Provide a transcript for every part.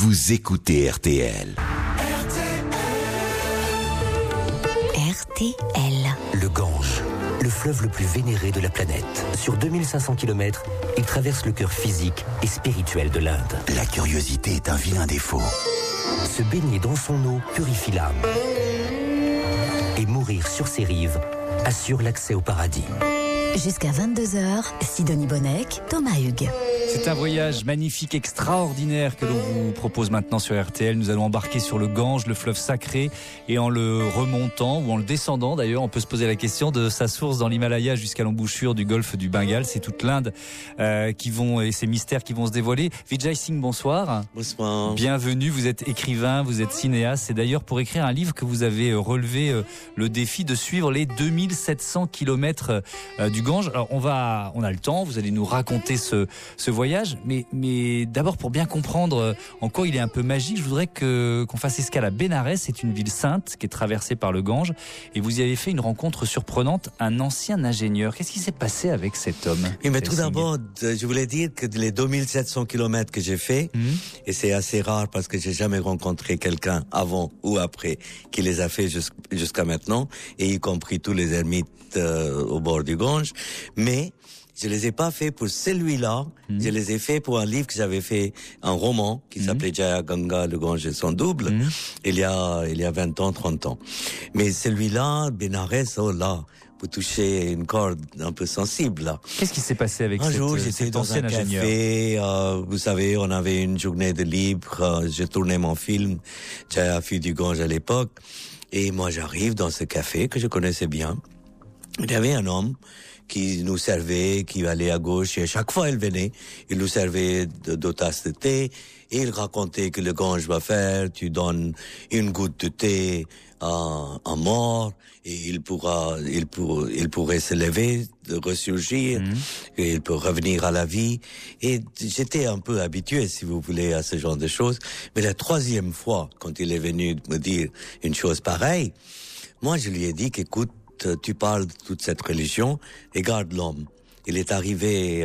vous écoutez RTL. RTL. Le Gange, le fleuve le plus vénéré de la planète. Sur 2500 km, il traverse le cœur physique et spirituel de l'Inde. La curiosité est un vilain défaut. Se baigner dans son eau purifie l'âme. Et mourir sur ses rives assure l'accès au paradis. Jusqu'à 22h, Sidonie Bonnec, Thomas Hugues. C'est un voyage magnifique, extraordinaire que l'on vous propose maintenant sur RTL. Nous allons embarquer sur le Gange, le fleuve sacré, et en le remontant ou en le descendant d'ailleurs, on peut se poser la question de sa source dans l'Himalaya jusqu'à l'embouchure du golfe du Bengale. C'est toute l'Inde et ces mystères qui vont se dévoiler. Vijay Singh, bonsoir. Bonsoir. Bienvenue, vous êtes écrivain, vous êtes cinéaste. C'est d'ailleurs pour écrire un livre que vous avez relevé le défi de suivre les 2700 km du Gange. Alors on a le temps, vous allez nous raconter ce voyage, mais d'abord pour bien comprendre en quoi il est un peu magique, je voudrais qu'on fasse escale à Bénarès. C'est une ville sainte qui est traversée par le Gange, et vous y avez fait une rencontre surprenante, un ancien ingénieur. Qu'est-ce qui s'est passé avec cet homme? Oui, mais tout d'abord, je voulais dire que les 2700 km que j'ai fait, et c'est assez rare parce que j'ai jamais rencontré quelqu'un avant ou après qui les a fait jusqu'à maintenant, et y compris tous les ermites au bord du Gange, mais je les ai pas fait pour celui-là. Je les ai fait pour un livre que j'avais fait, un roman qui s'appelait Jaya Ganga, le Gange et son double, il y a 20 ans, 30 ans. Mais celui-là, Bénarès, oh là, vous touchez une corde un peu sensible là. Qu'est-ce qui s'est passé avec un jour, j'étais dans un ingénieur café, vous savez, on avait une journée de libre, je tournais mon film, Jaya Fille du Gange à l'époque, et moi j'arrive dans ce café que je connaissais bien. Il y avait un homme qui nous servait, qui allait à gauche, et à chaque fois il venait, il nous servait deux tasses de thé, et il racontait que le Gange va faire, tu donnes une goutte de thé à un mort, et il pourrait se lever, ressurgir, et il peut revenir à la vie. Et j'étais un peu habitué, si vous voulez, à ce genre de choses. Mais la troisième fois, quand il est venu me dire une chose pareille, moi je lui ai dit qu'écoute, tu parles de toute cette religion, et garde l'homme. Il est arrivé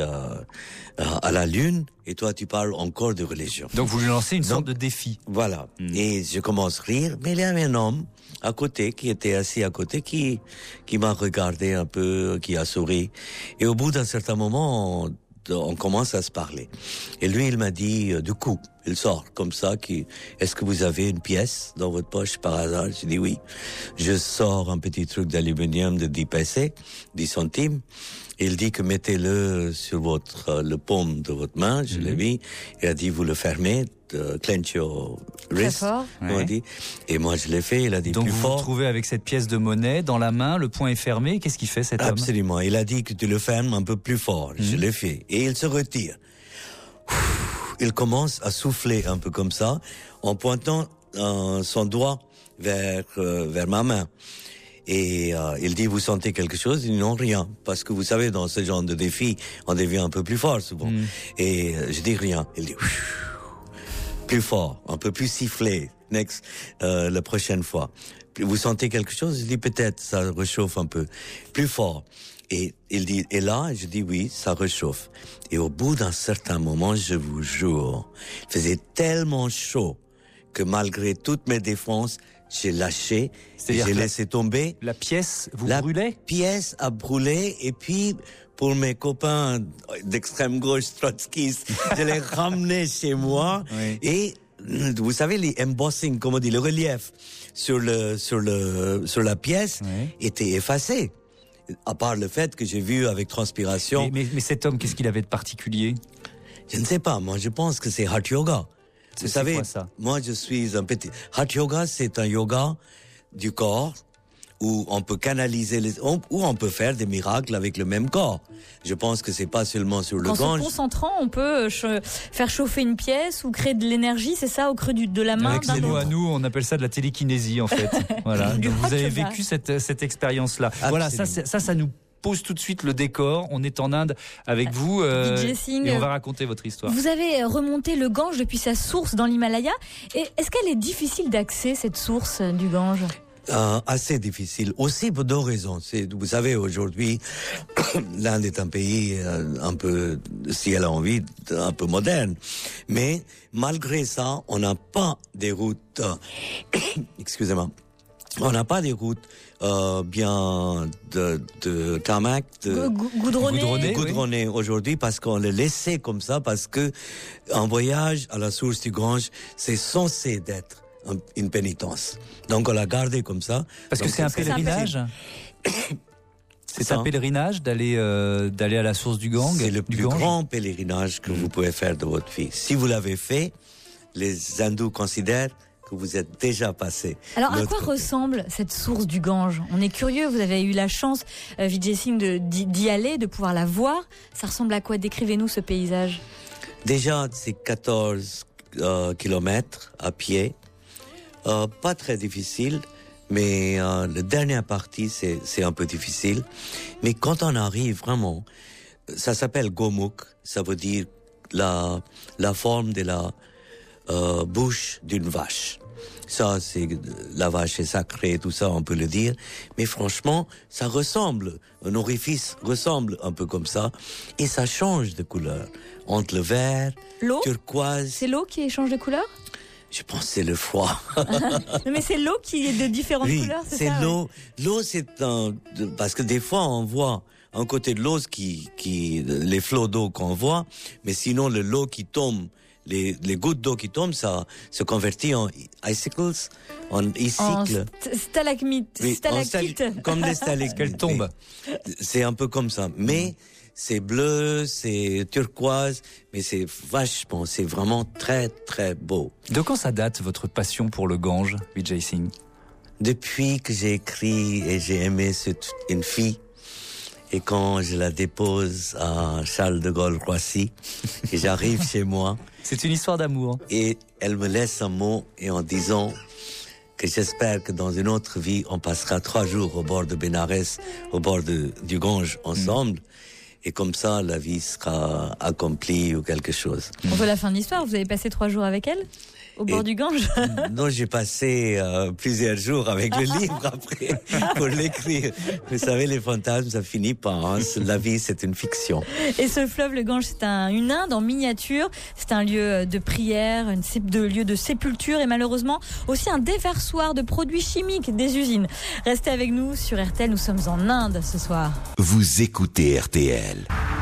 à la Lune, et toi tu parles encore de religion. Donc vous lui lancez une sorte de défi. Voilà. Et je commence à rire, mais il y avait un homme à côté, qui était assis à côté, qui m'a regardé un peu, qui a souri. Et au bout d'un certain moment, on commence à se parler. Et lui, il m'a dit, du coup, il sort comme ça, est-ce que vous avez une pièce dans votre poche par hasard? J'ai dit oui. Je sors un petit truc d'aluminium de 10 PC, 10 centimes. Il dit que mettez-le sur le paume de votre main. Je l'ai mis. Il a dit, vous le fermez, clench your wrist. On dit. Et moi, je l'ai fait. Il a dit, donc plus fort. Donc vous vous trouvez avec cette pièce de monnaie dans la main, le poing est fermé. Qu'est-ce qu'il fait cet homme? Absolument. Il a dit que tu le fermes un peu plus fort. Je l'ai fait. Et il se retire. Il commence à souffler un peu comme ça, en pointant son doigt vers ma main. Et il dit, vous sentez quelque chose? Il dit, non, rien. Parce que vous savez, dans ce genre de défi, on devient un peu plus fort souvent. Et je dis rien. Il dit, plus fort, un peu plus sifflé, la prochaine fois. Vous sentez quelque chose? Je dis, peut-être, ça réchauffe un peu. Plus fort. Et il dit, et là, je dis oui, ça réchauffe. Et au bout d'un certain moment, je vous jure, il faisait tellement chaud que malgré toutes mes défenses, j'ai lâché, et j'ai laissé tomber. La pièce brûlait? La pièce a brûlé, et puis, pour mes copains d'extrême gauche trotskistes, je l'ai ramené chez moi, et vous savez, les embossing, comme on dit, le relief sur la pièce était effacé. À part le fait que j'ai vu avec transpiration. Mais cet homme, qu'est-ce qu'il avait de particulier? Je ne sais pas. Moi, je pense que c'est Hatha Yoga. Vous savez, quoi, ça? moi, je suis un petit... Hatha Yoga, c'est un yoga du corps où on peut canaliser où on peut faire des miracles avec le même corps. Je pense que c'est pas seulement sur le Gange. En se concentrant, on peut faire chauffer une pièce ou créer de l'énergie, c'est ça, au creux de la main d'un autre. À nous, on appelle ça de la télékinésie, en fait. Voilà. Donc vous avez vécu cette expérience-là. Voilà, ça nous pose tout de suite le décor. On est en Inde avec vous et on va raconter votre histoire. Vous avez remonté le Gange depuis sa source dans l'Himalaya. Et est-ce qu'elle est difficile d'accès, cette source du Gange? Assez difficile. Aussi pour deux raisons. Vous savez, aujourd'hui, l'Inde est un pays un peu, si elle a envie, un peu moderne. Mais malgré ça, on n'a pas des routes, excusez-moi, on n'a pas des routes bien de tarmac, goudronnées aujourd'hui, parce qu'on les laissait comme ça, parce que un voyage à la source du Gange, c'est censé d'être une pénitence. Donc on l'a gardé comme ça. Parce que c'est un pèlerinage. C'est un pèlerinage d'aller à la source du Gange. C'est le plus grand pèlerinage que vous pouvez faire de votre vie. Si vous l'avez fait, les hindous considèrent que vous êtes déjà passé. Alors à quoi ressemble cette source du Gange? On est curieux, vous avez eu la chance, Vijay Singh, d'y aller, de pouvoir la voir. Ça ressemble à quoi? Décrivez-nous ce paysage. Déjà, c'est 14 kilomètres à pied. Pas très difficile, mais la dernière partie, c'est un peu difficile. Mais quand on arrive vraiment, ça s'appelle Gomukh, ça veut dire la forme de la bouche d'une vache. Ça, c'est la vache est sacrée, tout ça, on peut le dire. Mais franchement, ça ressemble, un orifice ressemble un peu comme ça, et ça change de couleur entre le vert, turquoise. C'est l'eau qui change de couleur? Je pense que c'est le froid. Non, mais c'est l'eau qui est de différentes couleurs, c'est ça? L'eau. L'eau, c'est parce que des fois, on voit un côté de l'eau les flots d'eau qu'on voit, mais sinon, l'eau qui tombe, les gouttes d'eau qui tombent, ça se convertit en icicles, en icicles. Stalactites. Comme les stalactites. Qu'elles tombent. C'est un peu comme ça. Mais c'est bleu, c'est turquoise, mais c'est vachement, c'est vraiment très, très beau. De quand ça date, votre passion pour le Gange, Vijay Singh? Depuis que j'ai écrit et j'ai aimé une fille, et quand je la dépose à Charles de Gaulle Roissy, et j'arrive chez moi. C'est une histoire d'amour. Et elle me laisse un mot, et en disant que j'espère que dans une autre vie, on passera 3 jours au bord de Bénarès, au bord du Gange ensemble. Et comme ça, la vie sera accomplie ou quelque chose. On veut la fin de l'histoire. Vous avez passé 3 jours avec elle au bord du Gange? Non, j'ai passé plusieurs jours avec le livre après pour l'écrire. Vous savez, les fantasmes, ça finit pas. Hein. La vie, c'est une fiction. Et ce fleuve, le Gange, c'est une Inde en miniature. C'est un lieu de prière, lieu de sépulture et malheureusement aussi un déversoir de produits chimiques des usines. Restez avec nous sur RTL. Nous sommes en Inde ce soir. Vous écoutez RTL.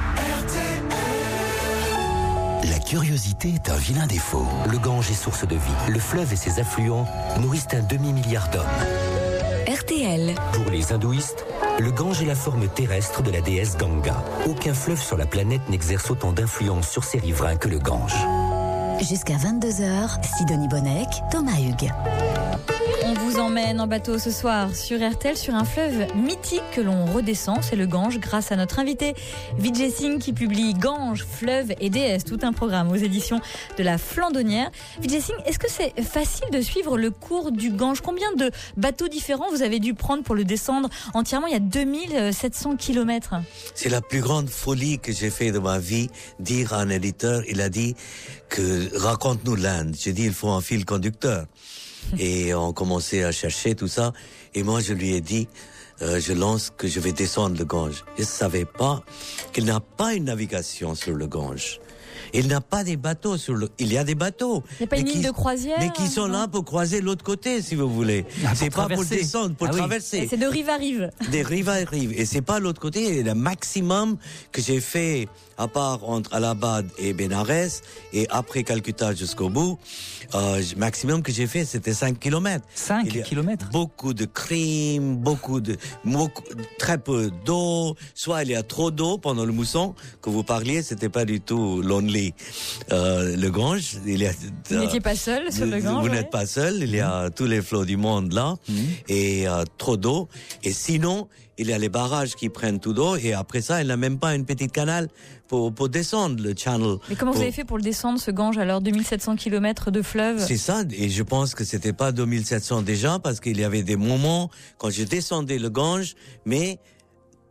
La curiosité est un vilain défaut. Le Gange est source de vie. Le fleuve et ses affluents nourrissent un demi-milliard d'hommes. RTL. Pour les hindouistes, le Gange est la forme terrestre de la déesse Ganga. Aucun fleuve sur la planète n'exerce autant d'influence sur ses riverains que le Gange. Jusqu'à 22h, Sidonie Bonnec, Thomas Hugues. On vous emmène en bateau ce soir sur RTL sur un fleuve mythique que l'on redescend, c'est le Gange, grâce à notre invité Vijay Singh qui publie Gange, fleuve et déesse, tout un programme aux éditions de la Flandonnière. Vijay Singh, est-ce que c'est facile de suivre le cours du Gange? Combien de bateaux différents vous avez dû prendre pour le descendre entièrement? Il y a 2700 kilomètres. C'est la plus grande folie que j'ai fait de ma vie, dire à un éditeur, il a dit que raconte-nous l'Inde. J'ai dit il faut un fil conducteur. Et on commençait à chercher tout ça. Et moi, je lui ai dit, je lance que je vais descendre le Gange. Je ne savais pas qu'il n'y a pas une navigation sur le Gange. Il n'y a pas des bateaux il y a des bateaux. Il n'y a pas une ligne de croisière. Mais qui sont là pour croiser l'autre côté, si vous voulez. C'est pas pour descendre, pour traverser. Et c'est de rive à rive. Des rives à rive. Et c'est pas l'autre côté. Et le maximum que j'ai fait, à part entre Allahabad et Bénarès, et après Calcutta jusqu'au bout, maximum que j'ai fait, c'était 5 kilomètres. 5 kilomètres. Beaucoup de crimes, très peu d'eau. Soit il y a trop d'eau pendant le mousson que vous parliez, c'était pas du tout lonely. Le Gange, vous n'étiez pas seul sur le Gange. Vous n'êtes pas seul, il y a tous les flots du monde là, et trop d'eau. Et sinon, il y a les barrages qui prennent tout d'eau, et après ça, il n'a même pas une petite canal pour descendre le channel. Mais comment vous avez fait pour le descendre, ce Gange, alors 2700 km de fleuve? C'est ça, et je pense que c'était pas 2700 déjà, parce qu'il y avait des moments quand je descendais le Gange, mais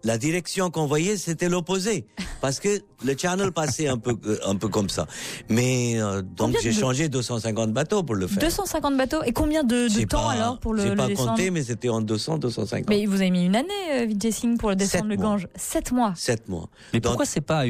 la direction qu'on voyait, c'était l'opposé. Parce que le channel passait un peu comme ça. Mais donc j'ai changé 250 bateaux pour le faire. 250 bateaux. Et combien de temps alors pour le descendre? J'ai pas compté, mais c'était en 200-250. Mais vous avez mis une année, Vijay Singh, pour le descendre le Gange. 7 mois. 7 mois. Mais pourquoi c'est pas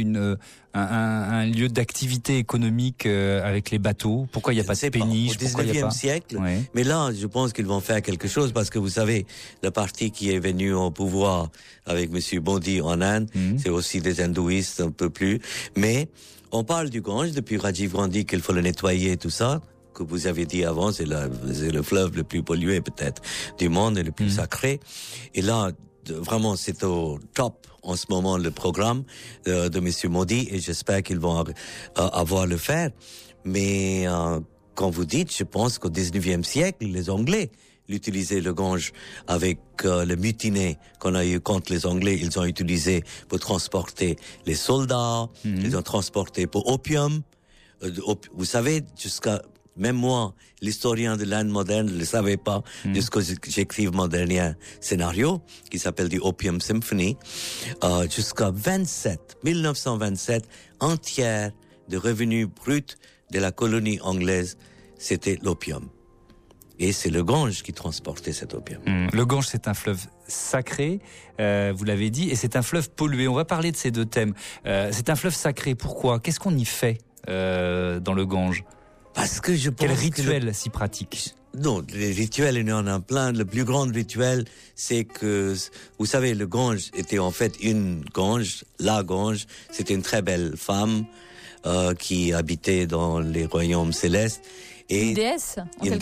un lieu d'activité économique avec les bateaux? Pourquoi il n'y a pas de péniche? Au 19e siècle. Ouais. Mais là, je pense qu'ils vont faire quelque chose parce que vous savez, le parti qui est venu au pouvoir avec Monsieur Modi en Inde, c'est aussi des hindouistes un peu plus. Mais on parle du Gange depuis Rajiv Gandhi qu'il faut le nettoyer, tout ça. Que vous avez dit avant, c'est le fleuve le plus pollué peut-être du monde et le plus sacré. Et là, vraiment, c'est au top en ce moment le programme de Monsieur Modi et j'espère qu'ils vont avoir le faire. Mais quand vous dites, je pense qu'au 19e siècle, les Anglais l'utilisaient le Gange avec le mutiné qu'on a eu contre les Anglais. Ils ont utilisé pour transporter les soldats, ils ont transporté pour opium. Vous savez, même moi, l'historien de l'Inde moderne, ne le savais pas, jusqu'à ce que j'écrive mon dernier scénario, qui s'appelle The Opium Symphony, jusqu'à 1927, un tiers de revenus bruts de la colonie anglaise, c'était l'opium. Et c'est le Gange qui transportait cet opium. Le Gange, c'est un fleuve sacré, vous l'avez dit, et c'est un fleuve pollué. On va parler de ces deux thèmes. C'est un fleuve sacré, pourquoi? Qu'est-ce qu'on y fait dans le Gange? Parce que je pense Quel rituel si pratique? Non, les rituels, il y en a plein. Le plus grand rituel, c'est que, vous savez, le Gange était en fait une Gange, la Gange. C'était une très belle femme qui habitait dans les royaumes célestes. Et une déesse,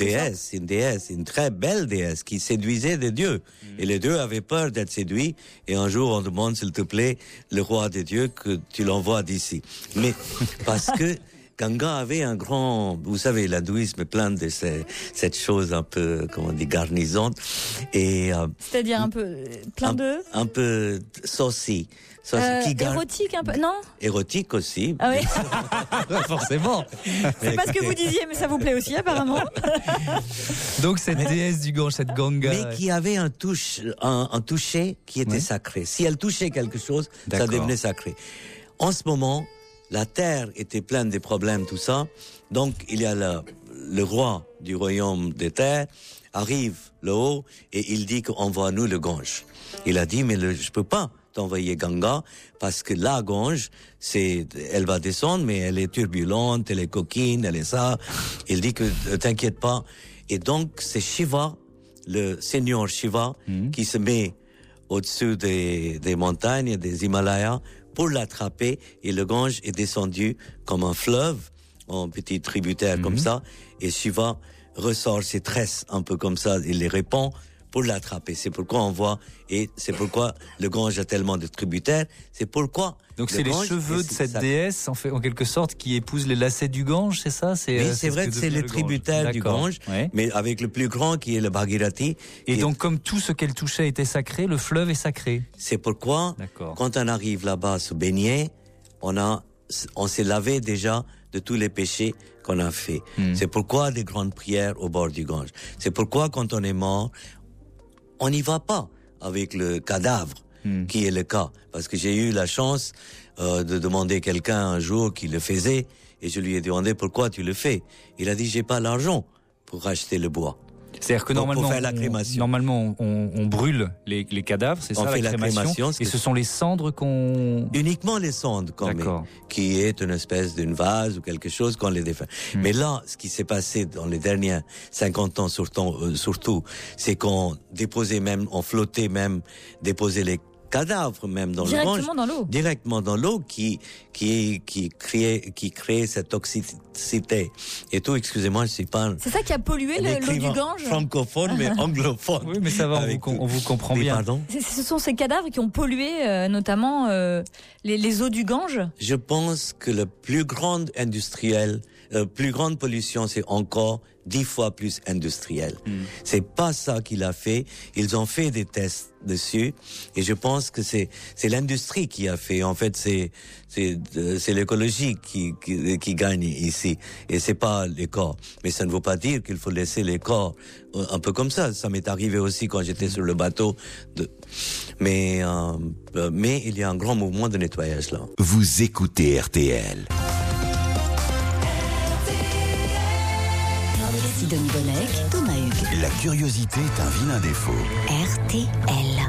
une très belle déesse qui séduisait des dieux. Et les dieux avaient peur d'être séduits. Et un jour, on demande, s'il te plaît, le roi des dieux, que tu l'envoies d'ici. Mais parce que Ganga avait un grand, vous savez, l'hindouisme est plein de cette chose un peu, comment on dit, garnisante. Et c'est-à-dire un peu plein un peu saucy. Érotique un peu, non? Érotique aussi. Ah oui. Forcément. C'est pas ce que vous disiez, mais ça vous plaît aussi apparemment. Donc cette déesse du Gange, cette Ganga. Mais qui avait un toucher qui était sacré. Si elle touchait quelque chose, ça devenait sacré. En ce moment, la terre était pleine de problèmes, tout ça. Donc, il y a le roi du royaume des terres arrive là-haut et il dit qu'envoie-nous le Gange. Il a dit, mais je peux pas t'envoyer Ganga parce que la Gange, elle va descendre, mais elle est turbulente, elle est coquine, elle est ça. Il dit que t'inquiète pas. Et donc, c'est Shiva, le seigneur Shiva, qui se met au-dessus des montagnes, des Himalayas, pour l'attraper, et le Gange est descendu comme un fleuve, en petit tributaire comme ça, et Shiva ressort ses tresses un peu comme ça, il les répand pour l'attraper. C'est pourquoi on voit, et c'est pourquoi le Gange a tellement de tributaires, c'est pourquoi... Donc c'est les cheveux de cette déesse, en quelque sorte, qui épousent les lacets du Gange, c'est ça? Oui, c'est vrai que c'est les tributaires du Gange, mais avec le plus grand qui est le Bhagirathi. Et donc comme tout ce qu'elle touchait était sacré, le fleuve est sacré. C'est pourquoi, quand on arrive là-bas se baigner, on s'est lavé déjà de tous les péchés qu'on a fait. C'est pourquoi des grandes prières au bord du Gange. C'est pourquoi quand on est mort, on n'y va pas avec le cadavre, qui est le cas. Parce que j'ai eu la chance de demander quelqu'un un jour qui le faisait, et je lui ai demandé pourquoi tu le fais. Il a dit, j'ai pas l'argent pour acheter le bois. C'est-à-dire que normalement, on brûle les cadavres, c'est ça, la crémation, et ce sont les cendres qu'on... Uniquement les cendres, qui est une espèce d'une vase ou quelque chose qu'on les défait. Mais là, ce qui s'est passé dans les derniers 50 ans surtout, c'est qu'on déposait même, on flottait même, déposait les cadavres même dans le Gange, directement dans l'eau qui crée cette toxicité et tout. Excusez-moi, je suis pas. C'est ça qui a pollué l'eau du Gange. Francophone mais anglophone. Oui, mais ça va, on vous comprend bien. Pardon. Ce sont ces cadavres qui ont pollué notamment les eaux du Gange. Je pense que le plus grand industriel plus grande pollution, c'est encore 10 fois plus industriel. C'est pas ça qu'il a fait. Ils ont fait des tests dessus, et je pense que c'est l'industrie qui a fait. En fait, c'est l'écologie qui gagne ici, et c'est pas les corps. Mais ça ne veut pas dire qu'il faut laisser les corps un peu comme ça. Ça m'est arrivé aussi quand j'étais sur le bateau. Mais il y a un grand mouvement de nettoyage là. Vous écoutez RTL. Sidonie Bonnec, Thomas Hugues. La curiosité est un vilain défaut. RTL.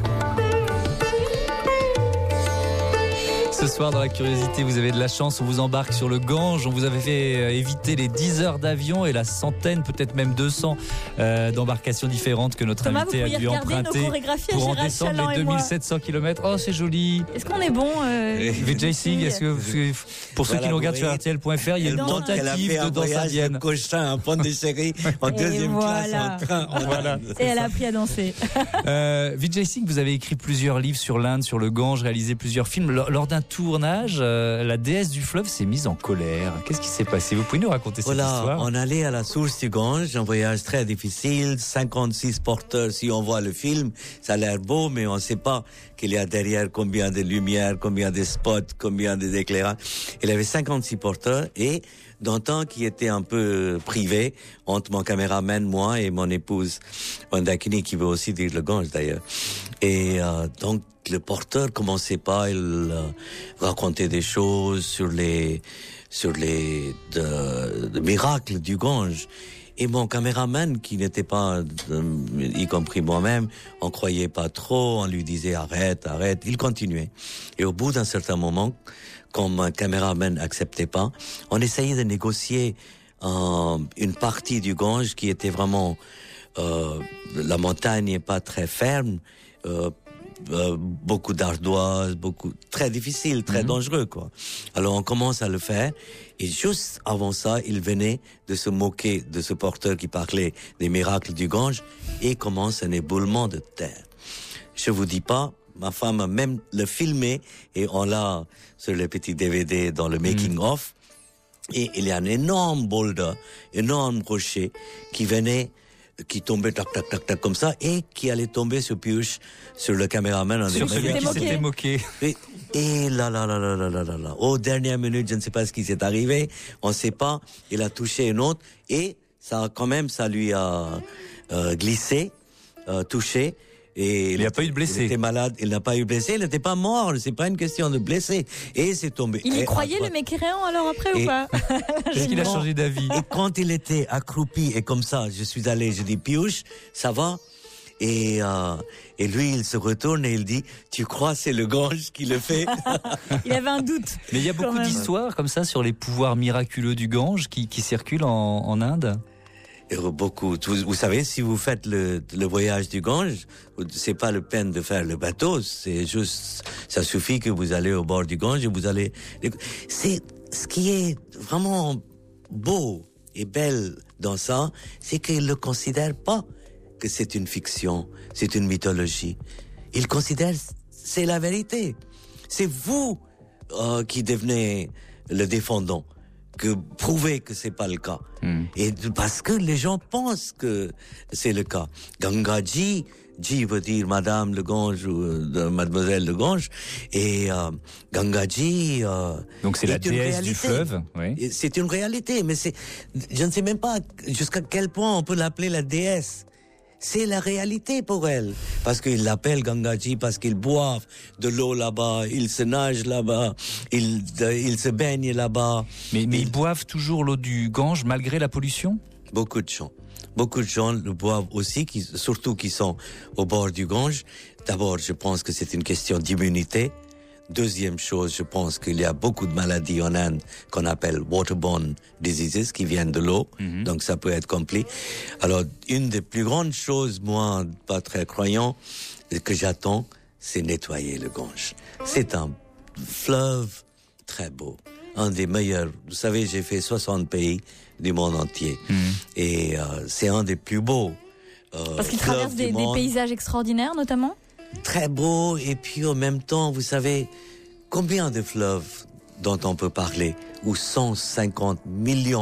Ce soir, dans la curiosité, vous avez de la chance. On vous embarque sur le Gange. On vous avait fait éviter les 10 heures d'avion et la centaine, peut-être même 200 d'embarcations différentes que notre Thomas, invité a dû emprunter pour en descendre les 2700 km. Oh, c'est joli. Est-ce qu'on est bon Vijay Singh, est-ce que pour ceux qui nous regardent sur RTL.fr, il y a une tentative de danse indienne. Un pont de chéri en deuxième classe en train. Voilà. Et elle a appris à danser. Vijay Singh, vous avez écrit plusieurs livres sur l'Inde, sur le Gange, réalisé plusieurs films. Lors d'un tournage, la déesse du fleuve s'est mise en colère. Qu'est-ce qui s'est passé? Vous pouvez nous raconter cette histoire? On allait à la source du Gange, un voyage très difficile, 56 porteurs. Si on voit le film, ça a l'air beau, mais on ne sait pas qu'il y a derrière combien de lumières, combien de spots, combien d'éclairages. Il y avait 56 porteurs, et d'un temps qui était un peu privé entre mon caméraman, moi, et mon épouse Mandakini, qui veut aussi dire le Gange d'ailleurs. Et donc le porteur commençait pas, il racontait des choses sur les miracles du Gange. Et mon caméraman, qui n'était pas, y compris moi-même, on croyait pas trop, on lui disait arrête, il continuait. Et au bout d'un certain moment, quand mon caméraman acceptait pas, on essayait de négocier une partie du Gange qui était vraiment, la montagne n'est pas très ferme, beaucoup d'ardoises, très difficile, très dangereux, quoi. Alors on commence à le faire, et juste avant ça, il venait de se moquer de ce porteur qui parlait des miracles du Gange, et commence un éboulement de terre. Je vous dis pas, ma femme a même le filmé, et on l'a sur les petits DVD dans le making of, et il y a un énorme boulder, énorme rocher qui tombait tac comme ça, et qui allait tomber sur Piyush, sur le caméraman. Sur celui qui s'était moqué. Et là, aux dernières minutes, je ne sais pas ce qui s'est arrivé, on ne sait pas, il a touché une autre, et ça lui a glissé, touché. Et il n'y a pas eu de blessé. Il était malade, il n'a pas eu de blessé, il n'était pas mort, c'est pas une question de blessé. Et c'est tombé. Il y croyait, le mécréant, alors après, ou pas? Est-ce qu'il a changé d'avis? Et quand il était accroupi, et comme ça, je suis allé, je dis, Piyush, ça va? Et lui, il se retourne et il dit, tu crois c'est le Gange qui le fait? Il avait un doute. Mais il y a beaucoup d'histoires comme ça sur les pouvoirs miraculeux du Gange qui circulent en Inde. Beaucoup. Vous savez, si vous faites le voyage du Gange, c'est pas la peine de faire le bateau, c'est juste, ça suffit que vous allez au bord du Gange et vous allez. C'est ce qui est vraiment beau et belle dans ça, c'est qu'ils ne considèrent pas que c'est une fiction, c'est une mythologie. Ils considèrent c'est la vérité. C'est vous qui devenez le défendant, que prouver que c'est pas le cas. Et parce que les gens pensent que c'est le cas. Gangaji, Ji veut dire Madame le Gange ou Mademoiselle le Gange, et Gangaji. Donc c'est la déesse du fleuve. Oui. C'est une réalité, mais je ne sais même pas jusqu'à quel point on peut l'appeler la déesse. C'est la réalité pour elle. Parce qu'ils l'appellent Gangaji, parce qu'ils boivent de l'eau là-bas, ils se nagent là-bas, ils se baignent là-bas. Mais ils boivent toujours l'eau du Gange malgré la pollution? Beaucoup de gens le boivent aussi, surtout qui sont au bord du Gange. D'abord, je pense que c'est une question d'immunité. Deuxième chose, je pense qu'il y a beaucoup de maladies en Inde qu'on appelle waterborne diseases, qui viennent de l'eau, donc ça peut être compliqué. Alors, une des plus grandes choses, moi, pas très croyant, que j'attends, c'est nettoyer le Gange. C'est un fleuve très beau, un des meilleurs. Vous savez, j'ai fait 60 pays du monde entier, et c'est un des plus beaux. Parce qu'il traverse des paysages extraordinaires, notamment? Très beau, et puis en même temps, vous savez, combien de fleuves dont on peut parler, où 150 millions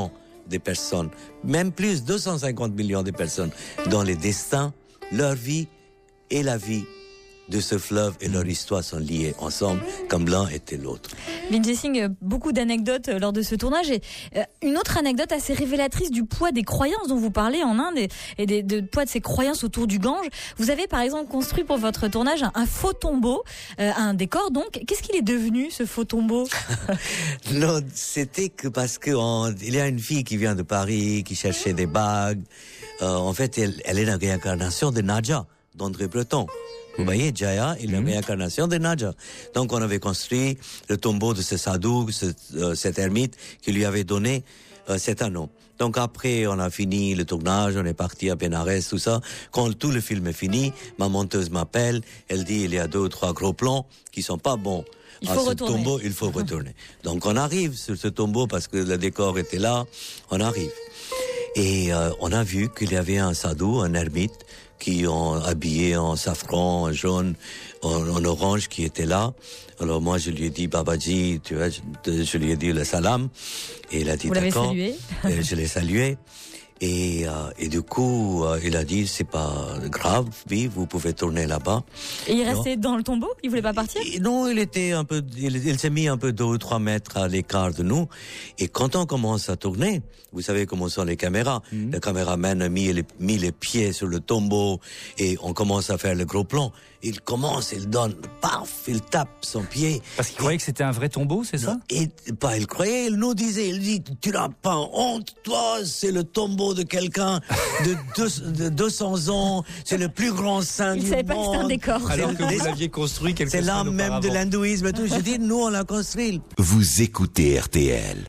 de personnes, même plus, 250 millions de personnes, dont les destins, leur vie et la vie de ce fleuve et leur histoire sont liées ensemble, comme l'un était l'autre. Vijay Singh, beaucoup d'anecdotes lors de ce tournage. Et une autre anecdote assez révélatrice du poids des croyances dont vous parlez en Inde et du poids de ces croyances autour du Gange. Vous avez par exemple construit pour votre tournage un faux tombeau, un décor donc. Qu'est-ce qu'il est devenu ce faux tombeau? Non, c'était que parce que il y a une fille qui vient de Paris, qui cherchait des bagues. En fait, elle est la réincarnation de Nadja, d'André Breton. Vous voyez, Jaya est la réincarnation de Nadja. Donc on avait construit le tombeau de ce sadhu, cet ermite qui lui avait donné cet anneau. Donc après, on a fini le tournage, on est parti à Benares, tout ça. Quand tout le film est fini, ma monteuse m'appelle, elle dit il y a 2 ou 3 gros plans qui sont pas bons. Il faut retourner. Tombeau, il faut retourner. Donc on arrive sur ce tombeau parce que le décor était là, on arrive. Et on a vu qu'il y avait un sadhu, un ermite, qui ont habillé en safran, en jaune, en orange, qui était là. Alors moi, je lui ai dit, Babaji, tu vois, je lui ai dit le salam. Et il a dit, vous d'accord. L'avez salué? Et je l'ai salué. Et du coup, il a dit, c'est pas grave, oui, vous pouvez tourner là-bas. Et il restait dans le tombeau? Il voulait pas partir? Non, il était un peu, il s'est mis un peu 2 ou 3 mètres à l'écart de nous. Et quand on commence à tourner, vous savez comment sont les caméras. Le caméraman a mis les pieds sur le tombeau et on commence à faire le gros plan. Il commence, il donne, paf, il tape son pied. Parce qu'il croyait que c'était un vrai tombeau, c'est ça? Et pas il croyait, il nous disait, il dit, tu n'as pas honte, toi, c'est le tombeau de quelqu'un de 200 ans, c'est le plus grand saint du monde. Il savait pas que c'était un décor. Alors que vous l'aviez construit quelques semaines auparavant. C'est l'âme même de l'hindouisme et tout. Je dis, nous, on l'a construit. Vous écoutez RTL.